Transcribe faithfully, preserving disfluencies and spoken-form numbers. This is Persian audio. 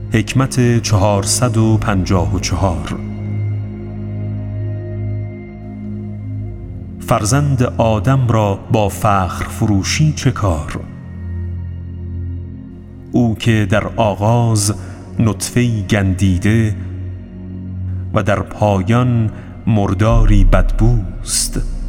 حکمت چهارصد و پنجاه و چهار. فرزند آدم را با فخر فروشی چه کار؟ او که در آغاز نطفه‌ای گندیده و در پایان مرداری بدبوست.